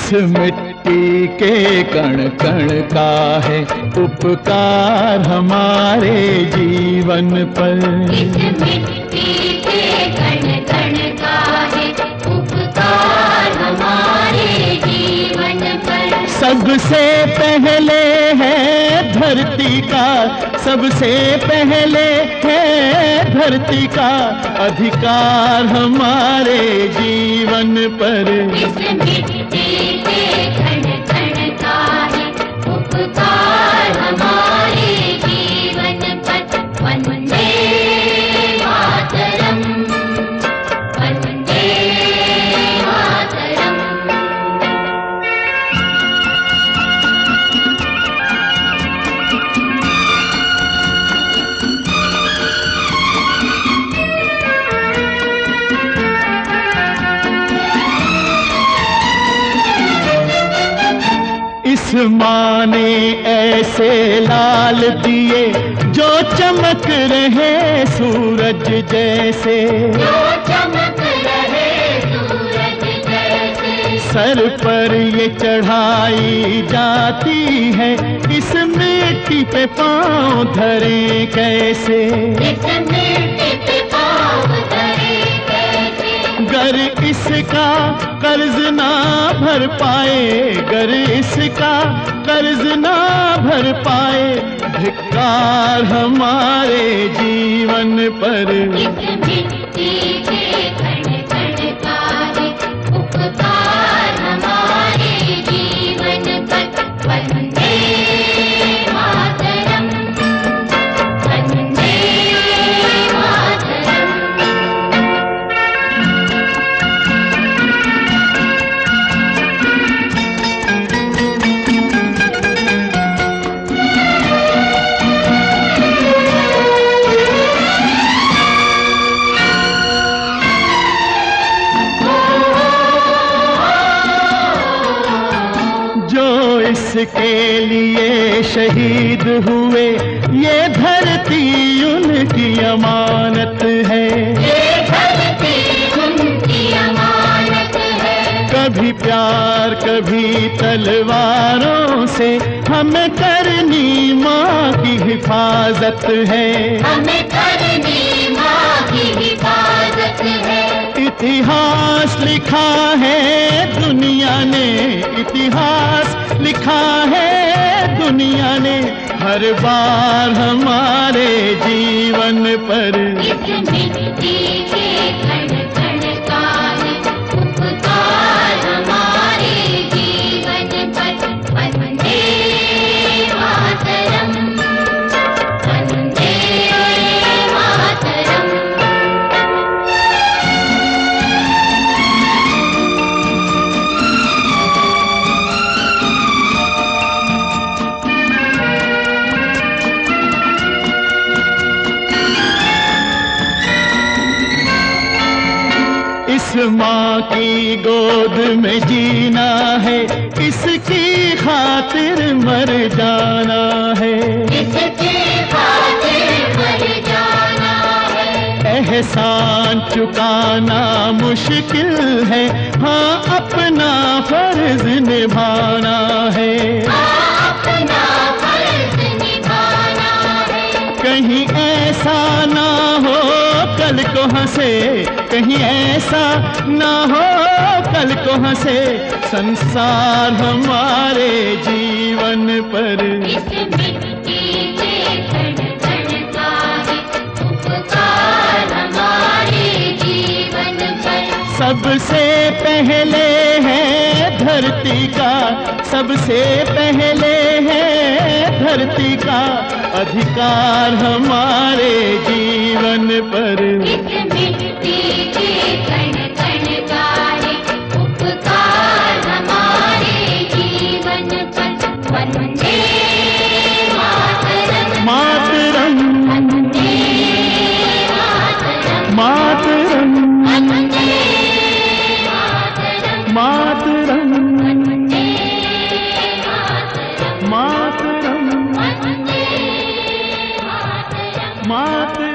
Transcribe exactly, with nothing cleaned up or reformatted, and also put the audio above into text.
इस मिट्टी के कण कण का है उपकार हमारे जीवन पर। इस मिट्टी के कण कण का है उपकार हमारे जीवन पर। सबसे पहले है धरती का, सबसे पहले है धरती का अधिकार हमारे जीवन पर। इस मिट्टी के कण कण का है उपकार हमारे जीवन पर। वंदे मातरम, वंदे मातरम। इस माँ ने ऐसे लाल दिए जो चमक रहे सूरज जैसे, जो चमक रहे सूरज जैसे। सर पर ये चढ़ाई जाती है, इस मिट्टी पे पाँव धरे कैसे। इस मिट्टी पे पाँव धरे कैसे। गर इसका कर्ज ना भर पाए, गर इसका कर्ज ना भर पाए, धिक्कार हमारे जीवन पर। इस मिट्टी के कण कण का है उपकार हमारे जीवन पर। वंदे मातरम, वंदे मातरम। इसके लिए शहीद हुए, ये धरती उनकी अमानत है, ये धरती उनकी अमानत है। कभी प्यार कभी तलवारों से हमें करनी माँ की हिफाजत है, हमें करनी माँ की हिफाजत है। इतिहास लिखा है दुनिया ने, इतिहास लिखा है दुनिया ने, हर बार हमारे जीवन पर। इस मिट्टी के कण कण का है उपकार हमारे जीवन पर। वंदे मातरम, वंदे मातरम। इस माँ की गोद में जीना है, इसकी खातिर मर जाना है, इसकी खातिर मर जाना है। एहसान चुकाना मुश्किल है, हाँ अपना फर्ज निभाना है, हाँ अपना फर्ज निभाना है। कहीं ऐसा ना हो कल को हंसे, कहीं ऐसा ना हो कल को हंसे संसार हमारे जीवन पर। इस मिट्टी के कण कण का है उपकार हमारे जीवन पर। सबसे पहले है धरती का, सबसे पहले है धरती का अधिकार हमारे जीवन पर। इस मिट्टी के कण कण का है उपकार हमारे जीवन पर। वंदे मातरम, मातरम, वंदे मातरम, मातरम, वंदे मातरम, मातरम, वंदे मातरम, मातरम, वंदे मातरम। मातरम।